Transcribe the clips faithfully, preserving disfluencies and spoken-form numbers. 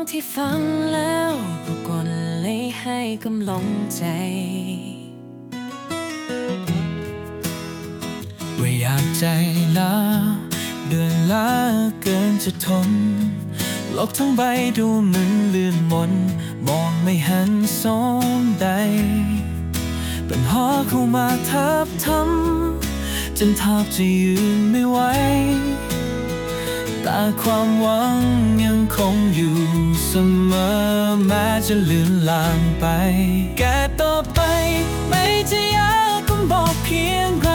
ที่ฟังแล้วปรากฏเลยให้กำลังใจว่าอยากใจลาเดือนลาเกินจะทนโลกทั้งใบดูเหมือนเลื่อนมนมองไม่เห็นสองใดปัญหาเข้ามาทับทำจนแทบจะยืนไม่ไหวแต่ความหวังยังคงอยู่เสมอแม้จะเลือนลางไปแก่ต่อไปไม่จะยากก็บอกเพียงไร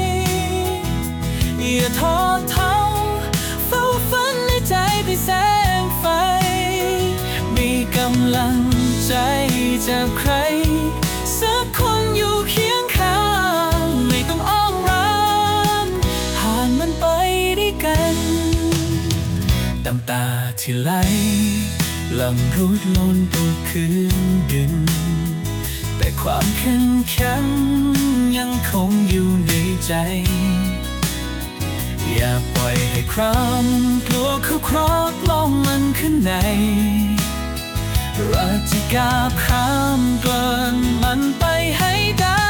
อย่าท้อเท้าเฝ้าฝันในใจด้วยแสงไฟมีกำลังใจจากใครสักคนอยู่เคียงข้างไม่ต้องอ้อมร้านผ่านมันไปด้วยกันน้ำตาที่ไหลหลั่งรูดล้นตัวคืนดินแต่ความเข้มแข็งยังคงอยู่ในใจอย่าปล่อยให้ความกลัวเขาครอบล้อมมันขึ้นในเราจะก้าวข้ามเกินมันไปให้ได้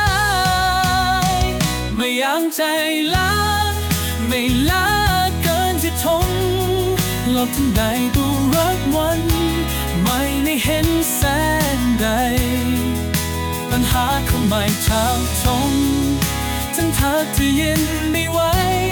ไม่ยังใจล้าไม่ล้าเกินจะทนโลกทั้งใดดูรักวันไม่ได้เห็นแสงใดปัญหาเขาไม่เท่าทนทั้งเธอจะเย็นไม่ไหว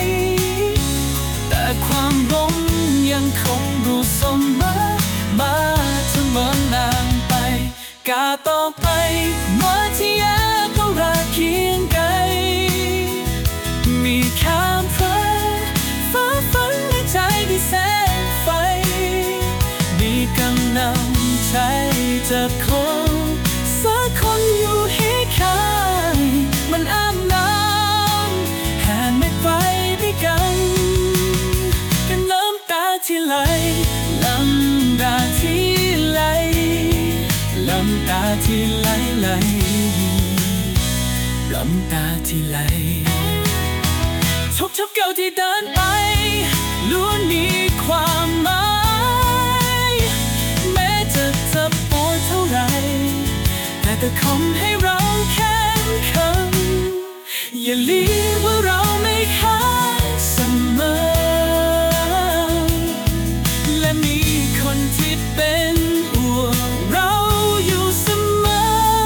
แต่ความร้มยังคงรู้เสมอมาเสมอนานไปกาต่อไปเมื่อที่แยกก็รักเคียงไกลมีข้ามฟ้าฟ้าฝันในใจด้วยแสงไฟมีกำลังใจจากคนสักคนอยู่ให้ข้างมันอ้ามน้ำแห่ไม่ไปด้วยกันกันน้ำตาที่ไหลน้ำตาที่ไหลน้ำตาที่ไหลไหลน้ำตาที่ไหลทุกทุกเก้าวที่เดินไปล้วนมีความหมายแม้จะเจ็บปวดเท่าไรแต่ก็คงให้เราแข็งขันอย่าลืมว่าเราไม่ค้างเสมอและมีคนที่เป็นห่วงเราอยู่เสมอ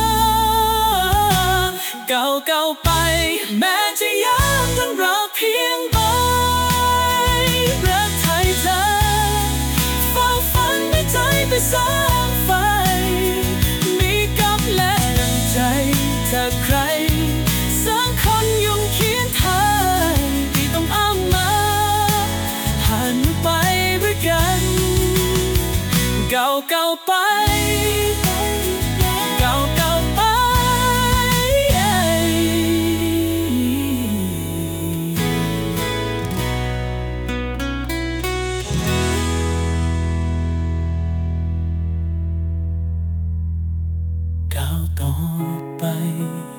ก้าวก้าวไปแม้จะยากต้องรักเพียงใดรักไทยเธอเฝ้าฝันในใจไปสร้างไฟมีกำลังใจจากใครสักคนยุ่งเคียงทางที่ต้องอ้อมมาผ่านไปด้วยกันก้าวก้าวไปก้าวก้าวไปก้าวต่อไป